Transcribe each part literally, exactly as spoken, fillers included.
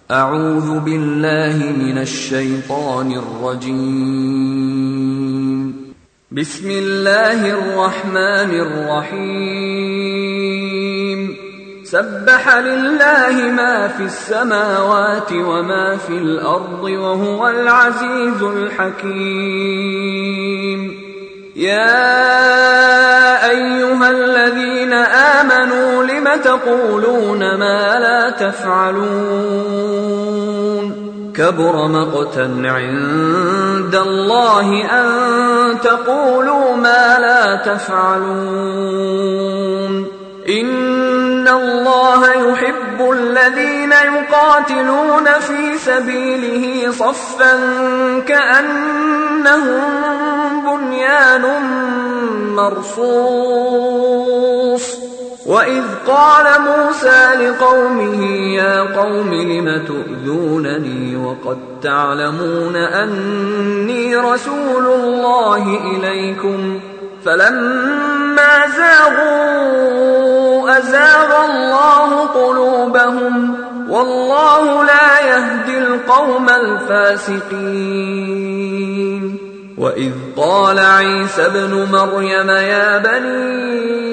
أعوذ بالله من الشيطان الرجيم. بسم الله الرحمن الرحيم. سبح لله ما في السماوات وما في الأرض وهو العزيز الحكيم. يا أيها الذين آمنوا لم تقولون ما لا تفعلون؟ كبر مقتا عند الله أن تقولوا ما لا تفعلون. إن الله يحب الذين يقاتلون في سبيله صفا كأنهم بنيان مرصوص. وإذ قال موسى لقومه يا قوم لم تؤذونني وقد تعلمون أني رسول الله إليكم فلما زاغوا أزاغ الله قلوبهم والله لا يهدي القوم الفاسقين. وإذ قال عيسى ابن مريم يا بني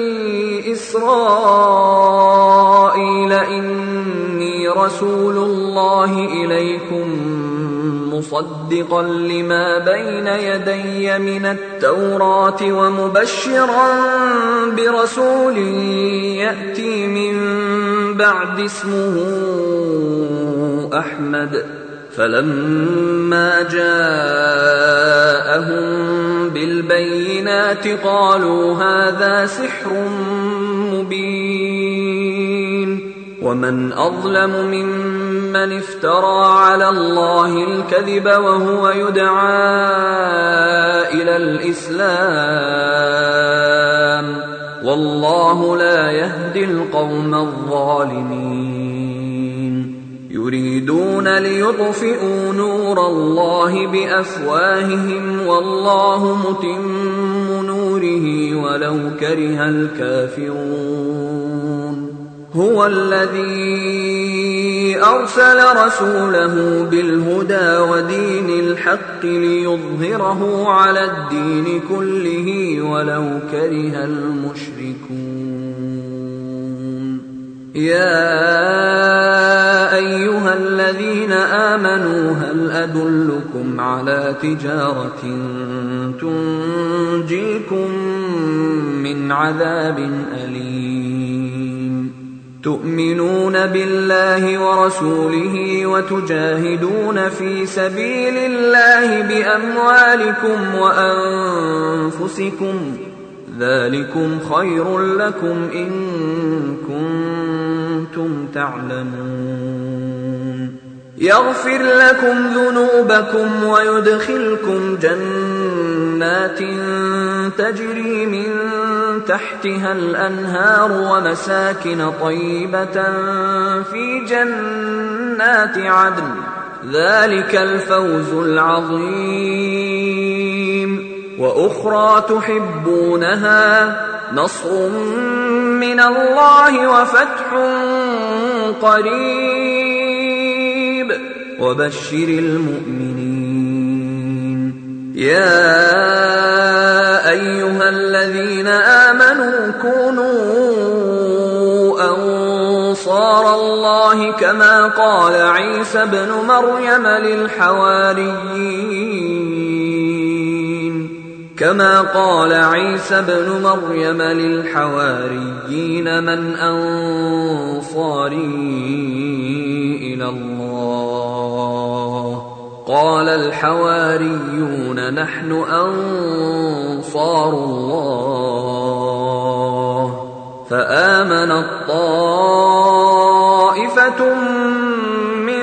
إسرائيل إني رسول الله إليكم مصدقا لما بين يدي من التوراة ومبشرا برسول يأتي من بعد اسمه أحمد. فلما جاءهم بالبينات قالوا هذا سحر مبين. ومن أظلم ممن افترى على الله الكذب وهو يدعى إلى الإسلام والله لا يهدي القوم الظالمين. يريدون ليطفئوا نور الله بأفواههم والله متم نوره ولو كره الكافرون. هو الذي أرسل رسوله بالهدى ودين الحق ليظهره على الدين كله ولو كره المشركون. يا أيها الذين آمنوا هل أدلكم على تجارة تنجيكم من عذاب أليم؟ تؤمنون بالله ورسوله وتجاهدون في سبيل الله بأموالكم وأنفسكم ذلكم خير لكم إن كنتم تعلمون. يغفر لكم ذنوبكم ويدخلكم جنات تجري من تحتها الأنهار ومساكن طيبة في جنات عدن ذلك الفوز العظيم. وأخرى تحبونها نصر من الله وفتح قريب وبشر المؤمنين. يا أيها الذين آمنوا كونوا أنصار الله كما قال عيسى ابن مريم للحواريين كما قال عيسى ابن مريم للحواريين من أنصاري إلى الله؟ قال الحواريون نحن أنصار الله. فآمنت طائفة من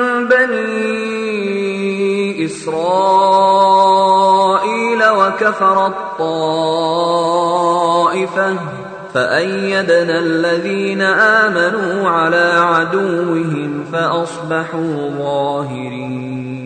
بني إسرائيل وكفرت طائفة فأيدنا الذين آمنوا على عدوهم فأصبحوا ظاهرين.